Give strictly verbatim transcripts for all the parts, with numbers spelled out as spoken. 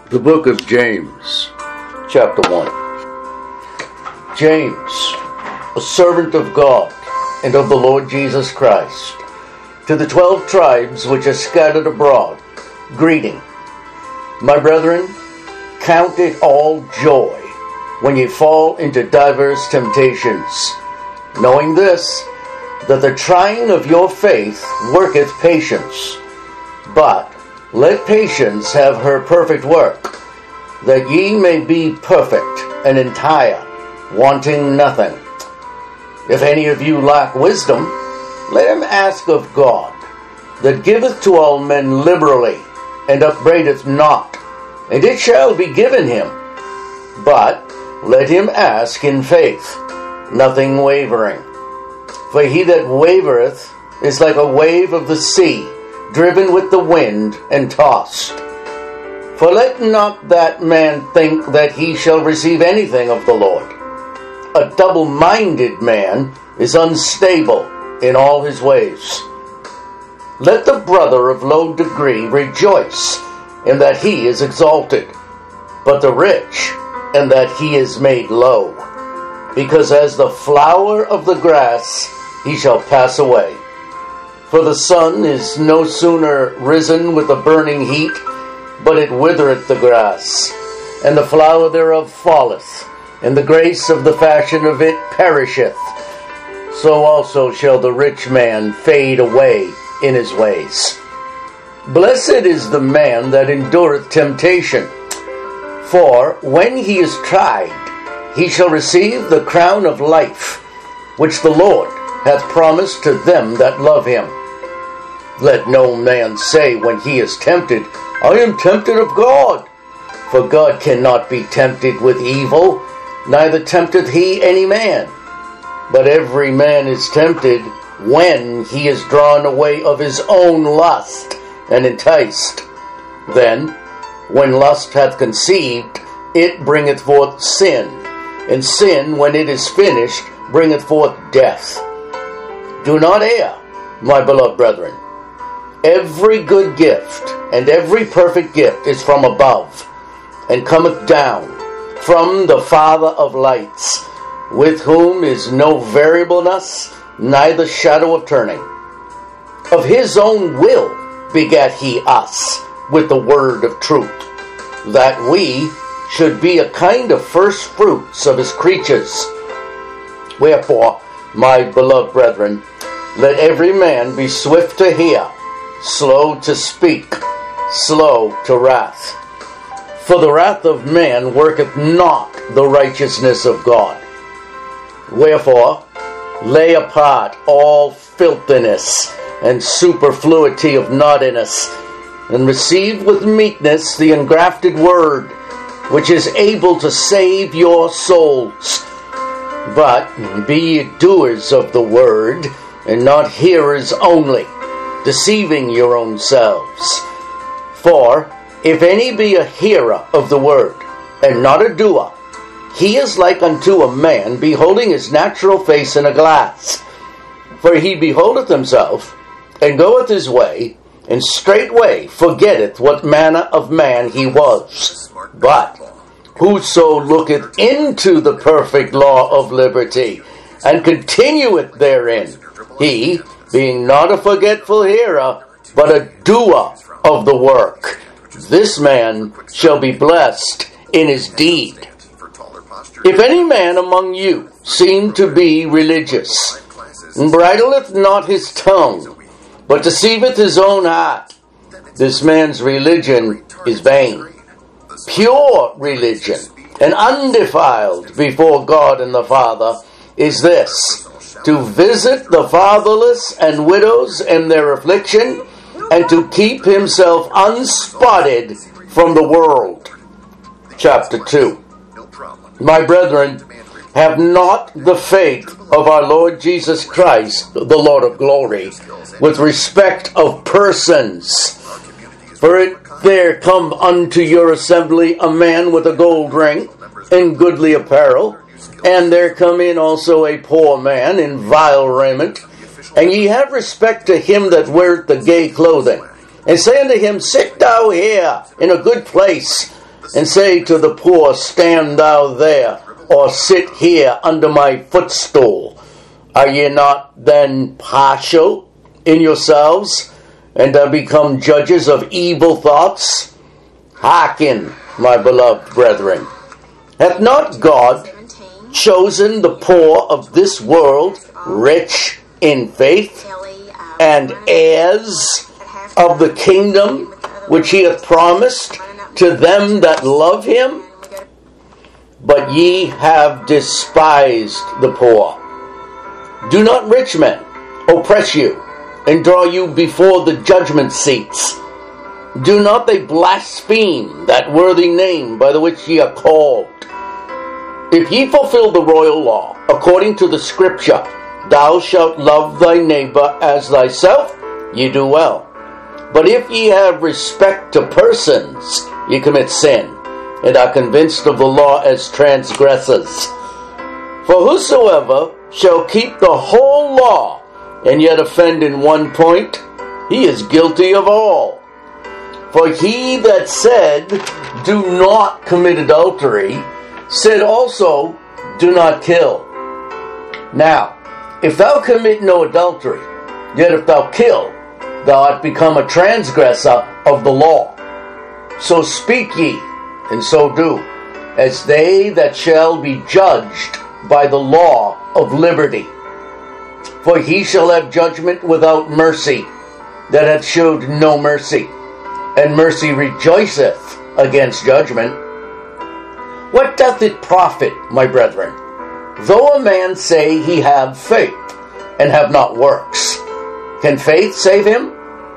The book of James, chapter one. James, a servant of God and of the Lord Jesus Christ, to the twelve tribes which are scattered abroad, greeting. My brethren, count it all joy when ye fall into divers temptations, knowing this, that the trying of your faith worketh patience. But let patience have her perfect work, that ye may be perfect and entire, wanting nothing. If any of you lack wisdom, let him ask of God, that giveth to all men liberally, and upbraideth not, and it shall be given him. But let him ask in faith, nothing wavering. For he that wavereth is like a wave of the sea, driven with the wind and tossed. For let not that man think that he shall receive anything of the Lord. A double-minded man is unstable in all his ways. Let the brother of low degree rejoice in that he is exalted, but the rich in that he is made low. Because as the flower of the grass he shall pass away. For the sun is no sooner risen with a burning heat, but it withereth the grass, and the flower thereof falleth, and the grace of the fashion of it perisheth. So also shall the rich man fade away in his ways. Blessed is the man that endureth temptation, for when he is tried, he shall receive the crown of life, which the Lord hath promised to them that love him. Let no man say when he is tempted, I am tempted of God. For God cannot be tempted with evil, neither tempteth he any man. But every man is tempted when he is drawn away of his own lust, and enticed. Then, when lust hath conceived, it bringeth forth sin, and sin, when it is finished, bringeth forth death. Do not err, my beloved brethren. Every good gift and every perfect gift is from above, and cometh down from the Father of lights, with whom is no variableness, neither shadow of turning. Of his own will begat he us with the word of truth, that we should be a kind of first fruits of his creatures. Wherefore, my beloved brethren, let every man be swift to hear, slow to speak, slow to wrath. For the wrath of man worketh not the righteousness of God. Wherefore, lay apart all filthiness and superfluity of naughtiness, and receive with meekness the engrafted word, which is able to save your souls. But be ye doers of the word, and not hearers only, deceiving your own selves. For if any be a hearer of the word, and not a doer, he is like unto a man beholding his natural face in a glass. For he beholdeth himself, and goeth his way, and straightway forgetteth what manner of man he was. But whoso looketh into the perfect law of liberty, and continueth therein, he, being not a forgetful hearer, but a doer of the work, this man shall be blessed in his deed. If any man among you seem to be religious, and bridleth not his tongue, but deceiveth his own heart, this man's religion is vain. Pure religion, and undefiled before God and the Father, is this, to visit the fatherless and widows in their affliction, and to keep himself unspotted from the world. Chapter two. My brethren, have not the faith of our Lord Jesus Christ, the Lord of glory, with respect of persons. For it there come unto your assembly a man with a gold ring, and goodly apparel, and there come in also a poor man in vile raiment, and ye have respect to him that weareth the gay clothing, and say unto him, Sit thou here in a good place, and say to the poor, stand thou there, or sit here under my footstool, are ye not then partial in yourselves, and are become judges of evil thoughts? Hearken, my beloved brethren. Hath not God chosen the poor of this world rich in faith, and heirs of the kingdom which he hath promised to them that love him? But ye have despised the poor. Do not rich men oppress you, and draw you before the judgment seats? Do not they blaspheme that worthy name by the which ye are called? If ye fulfill the royal law, according to the scripture, thou shalt love thy neighbor as thyself, ye do well. But if ye have respect to persons, ye commit sin, and are convinced of the law as transgressors. For whosoever shall keep the whole law, and yet offend in one point, he is guilty of all. For he that said, do not commit adultery, said also, do not kill. Now, if thou commit no adultery, yet if thou kill, thou art become a transgressor of the law. So speak ye, and so do, as they that shall be judged by the law of liberty. For he shall have judgment without mercy, that hath showed no mercy, and mercy rejoiceth against judgment. What doth it profit, my brethren, though a man say he have faith, and have not works? Can faith save him?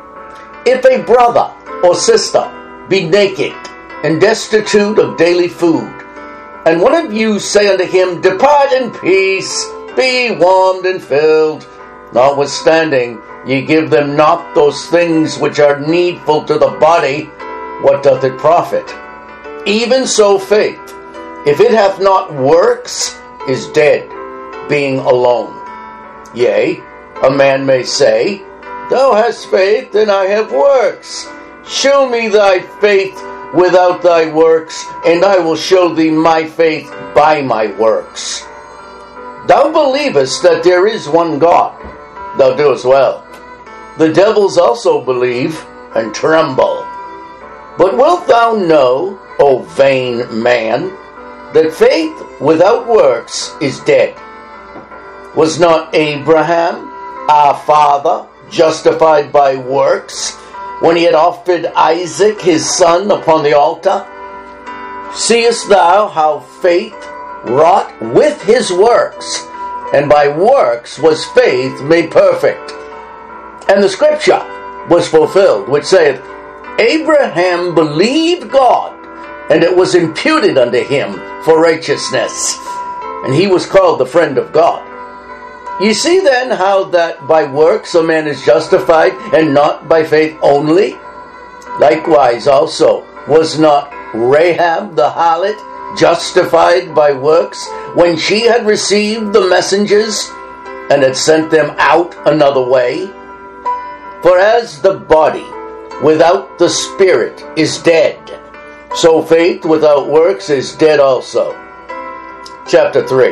If a brother or sister be naked, and destitute of daily food, and one of you say unto him, depart in peace, be warmed and filled, notwithstanding ye give them not those things which are needful to the body, what doth it profit? Even so faith, if it hath not works, is dead, being alone. Yea, a man may say, thou hast faith, and I have works. Show me thy faith without thy works, and I will show thee my faith by my works. Thou believest that there is one God. Thou doest well. The devils also believe and tremble. But wilt thou know, O vain man, that faith without works is dead? Was not Abraham, our father, justified by works when he had offered Isaac his son upon the altar? Seest thou how faith wrought with his works, and by works was faith made perfect? And the scripture was fulfilled, which saith, Abraham believed God, and it was imputed unto him for righteousness, and he was called the friend of God. You see then how that by works a man is justified, and not by faith only? Likewise also was not Rahab the harlot justified by works, when she had received the messengers, and had sent them out another way? For as the body without the spirit is dead, so faith without works is dead also. Chapter three.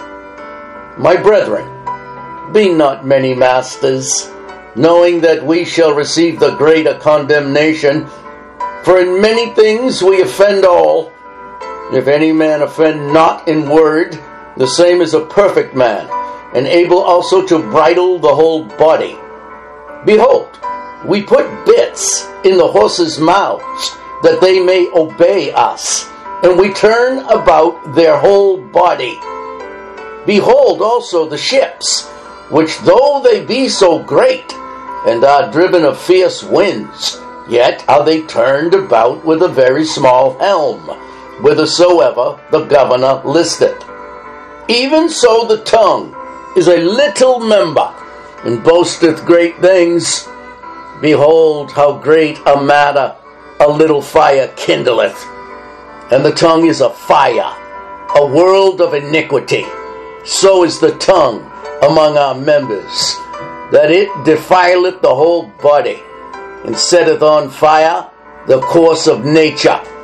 My brethren, be not many masters, knowing that we shall receive the greater condemnation. For in many things we offend all. If any man offend not in word, the same is a perfect man, and able also to bridle the whole body. Behold, we put bits in the horses' mouths, that they may obey us, and we turn about their whole body. Behold also the ships, which though they be so great, and are driven of fierce winds, yet are they turned about with a very small helm, whithersoever the governor listeth. Even so the tongue is a little member, and boasteth great things. Behold, how great a matter a little fire kindleth. And the tongue is a fire, a world of iniquity. So is the tongue among our members, that it defileth the whole body, and setteth on fire the course of nature,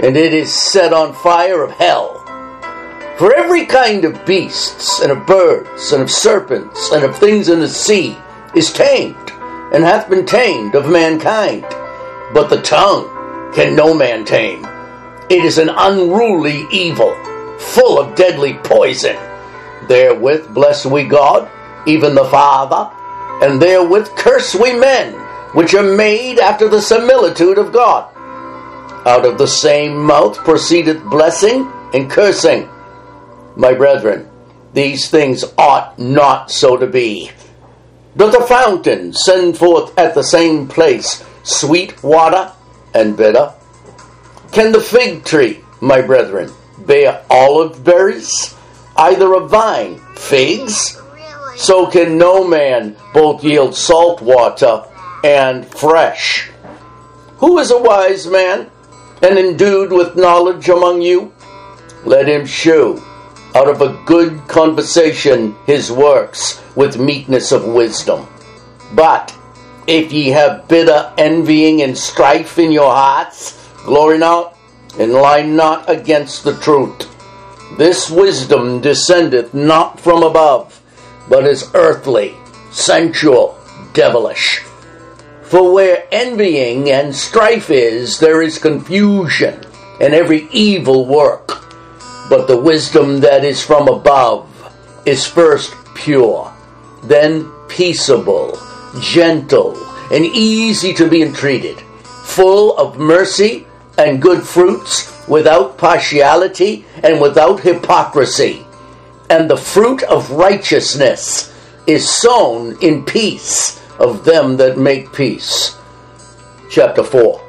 and it is set on fire of hell. For every kind of beasts, and of birds, and of serpents, and of things in the sea, is tamed, and hath been tamed of mankind. But the tongue can no man tame. It is an unruly evil, full of deadly poison. Therewith bless we God, even the Father, and therewith curse we men, which are made after the similitude of God. Out of the same mouth proceedeth blessing and cursing. My brethren, these things ought not so to be. Doth a fountain send forth at the same place sweet water and bitter? Can the fig tree, my brethren, bear olive berries? Either a vine figs? So can no man both yield salt water and fresh. Who is a wise man and endued with knowledge among you? Let him shew out of a good conversation his works with meekness of wisdom. But if ye have bitter envying and strife in your hearts, glory not, and lie not against the truth. This wisdom descendeth not from above, but is earthly, sensual, devilish. For where envying and strife is, there is confusion and every evil work. But the wisdom that is from above is first pure, then peaceable, gentle, and easy to be entreated, full of mercy and good fruits, without partiality and without hypocrisy. And the fruit of righteousness is sown in peace of them that make peace. Chapter four.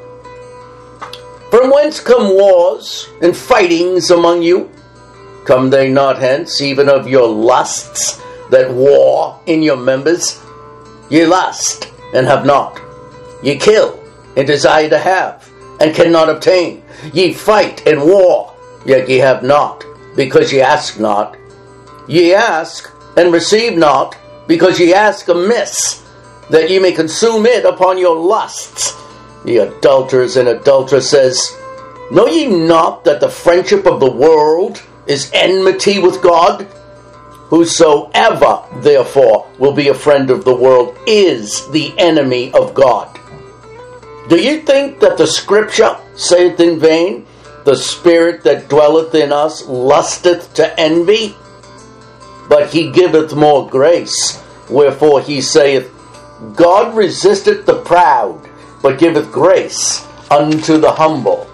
From whence come wars and fightings among you? Come they not hence, even of your lusts that war in your members? Ye lust, and have not. Ye kill, and desire to have, and cannot obtain. Ye fight and war, yet ye have not, because ye ask not. Ye ask, and receive not, because ye ask amiss, that ye may consume it upon your lusts. Ye adulterers and adulteresses, know ye not that the friendship of the world is enmity with God? Whosoever, therefore, will be a friend of the world is the enemy of God. Do you think that the Scripture saith in vain, the Spirit that dwelleth in us lusteth to envy? But he giveth more grace, wherefore he saith, God resisteth the proud, but giveth grace unto the humble.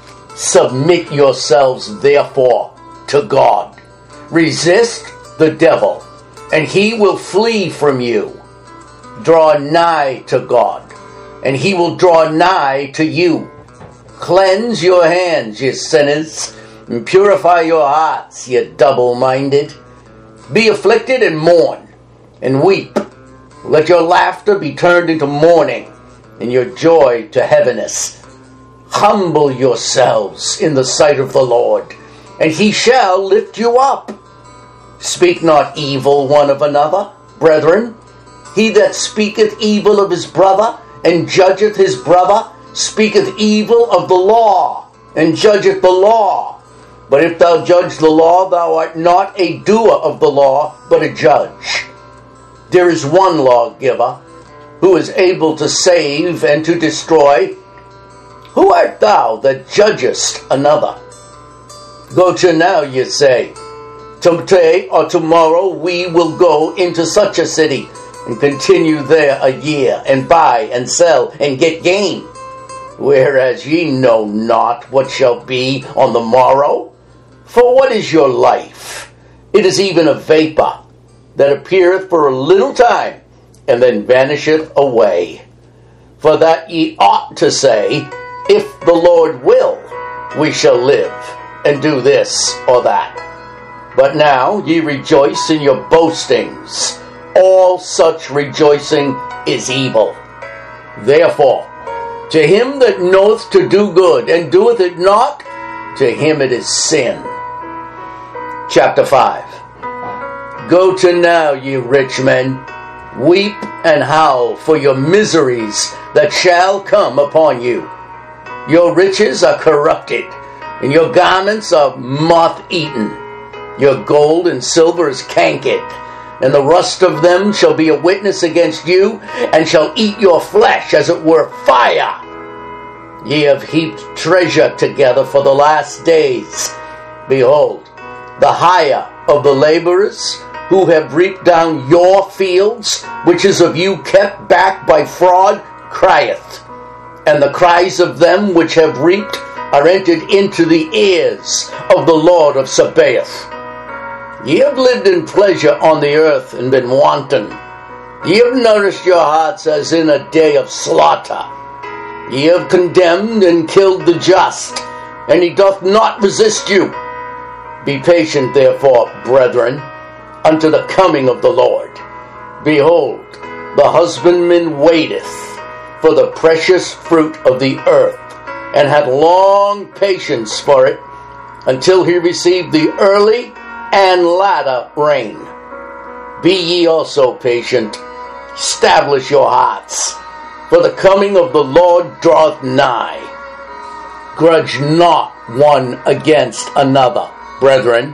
Submit yourselves, therefore, to God. Resist the devil, and he will flee from you. Draw nigh to God, and he will draw nigh to you. Cleanse your hands, ye sinners, and purify your hearts, ye double-minded. Be afflicted and mourn, and weep. Let your laughter be turned into mourning, and your joy to heaviness. Humble yourselves in the sight of the Lord, and he shall lift you up. Speak not evil one of another, brethren. He that speaketh evil of his brother, and judgeth his brother, speaketh evil of the law, and judgeth the law. But if thou judge the law, thou art not a doer of the law, but a judge. There is one lawgiver, who is able to save and to destroy. Who art thou that judgest another? Go to now, ye say. Today or tomorrow we will go into such a city, and continue there a year, and buy and sell, and get gain. Whereas ye know not what shall be on the morrow. For what is your life? It is even a vapor, that appeareth for a little time, and then vanisheth away. For that ye ought to say, if the Lord will, we shall live, and do this or that. But now ye rejoice in your boastings. All such rejoicing is evil. Therefore, to him that knoweth to do good, and doeth it not, to him it is sin. Chapter five. Go to now, ye rich men, weep and howl for your miseries that shall come upon you. Your riches are corrupted, and your garments are moth-eaten. Your gold and silver is cankered, and the rust of them shall be a witness against you, and shall eat your flesh as it were fire. Ye have heaped treasure together for the last days. Behold, the hire of the laborers who have reaped down your fields, which is of you kept back by fraud, crieth. And the cries of them which have reaped are entered into the ears of the Lord of Sabaoth. Ye have lived in pleasure on the earth and been wanton. Ye have nourished your hearts as in a day of slaughter. Ye have condemned and killed the just, and he doth not resist you. Be patient, therefore, brethren, unto the coming of the Lord. Behold, the husbandman waiteth for the precious fruit of the earth, and hath long patience for it, until he receive the early and latter rain. Be ye also patient, establish your hearts, for the coming of the Lord draweth nigh. Grudge not one against another, brethren,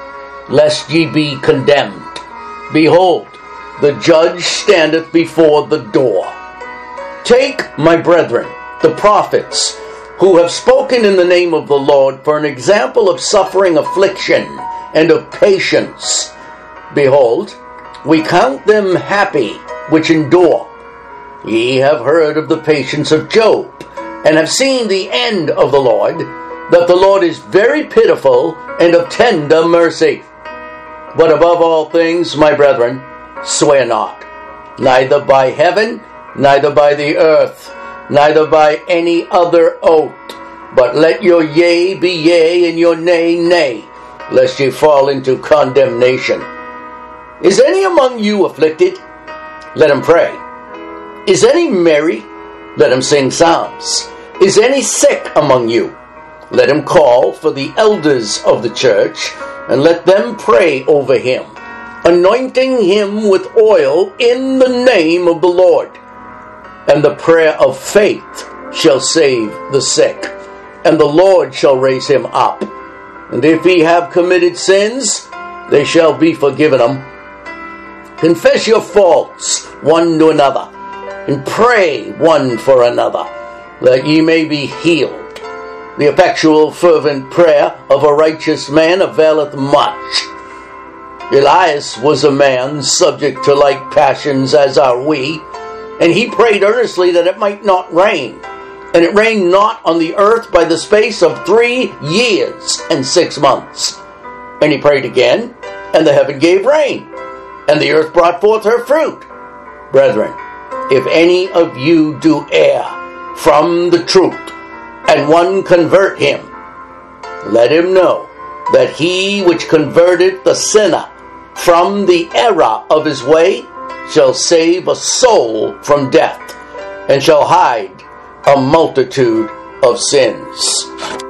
lest ye be condemned. Behold, the judge standeth before the door. Take, my brethren, the prophets, who have spoken in the name of the Lord, for an example of suffering affliction and of patience. Behold, we count them happy which endure. Ye have heard of the patience of Job, and have seen the end of the Lord, that the Lord is very pitiful and of tender mercy. But above all things, my brethren, swear not, neither by heaven, neither by the earth, neither by any other oath, but let your yea be yea, and your nay, nay, lest ye fall into condemnation. Is any among you afflicted? Let him pray. Is any merry? Let him sing psalms. Is any sick among you? Let him call for the elders of the church, and let them pray over him, anointing him with oil in the name of the Lord. And the prayer of faith shall save the sick, and the Lord shall raise him up. And if he have committed sins, they shall be forgiven him. Confess your faults one to another, and pray one for another, that ye may be healed. The effectual fervent prayer of a righteous man availeth much. Elias was a man subject to like passions as are we, and he prayed earnestly that it might not rain. And it rained not on the earth by the space of three years and six months. And he prayed again, and the heaven gave rain, and the earth brought forth her fruit. Brethren, if any of you do err from the truth, and one convert him, let him know that he which converteth the sinner from the error of his way shall save a soul from death, and shall hide a multitude of sins.